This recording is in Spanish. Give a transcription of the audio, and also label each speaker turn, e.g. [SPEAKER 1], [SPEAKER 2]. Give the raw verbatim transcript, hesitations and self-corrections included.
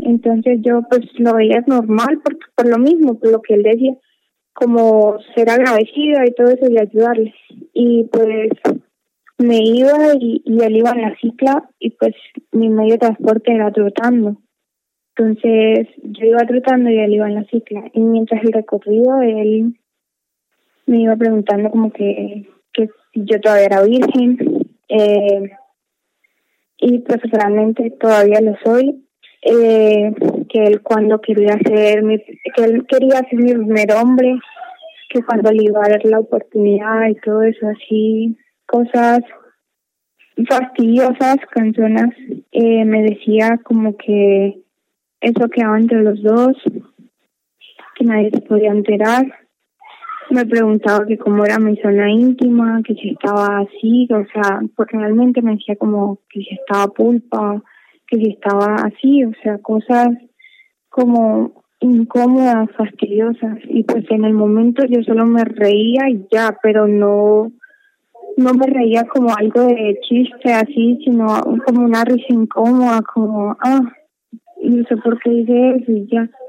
[SPEAKER 1] Entonces yo pues lo veía normal por, por lo mismo, por lo que él decía, como ser agradecida y todo eso y ayudarle. Y pues me iba y, y él iba en la cicla y pues mi medio de transporte era trotando. Entonces yo iba trotando y él iba en la cicla. Y mientras el recorrido él me iba preguntando como que, que si yo todavía era virgen. Eh, y pues realmente todavía lo soy. Eh, que él cuando quería ser mi, que él quería ser mi primer hombre, que cuando le iba a dar la oportunidad y todo eso, así, cosas fastidiosas, canzonas, eh, me decía como que eso quedaba entre los dos, que nadie se podía enterar. Me preguntaba que cómo era mi zona íntima, que si estaba así, o sea, porque realmente me decía como que si estaba pulpa, que si estaba así, o sea, cosas como incómodas, fastidiosas. Y pues en el momento yo solo me reía y ya, pero no no me reía como algo de chiste así, sino como una risa incómoda, como, ah, no sé por qué hice eso y ya.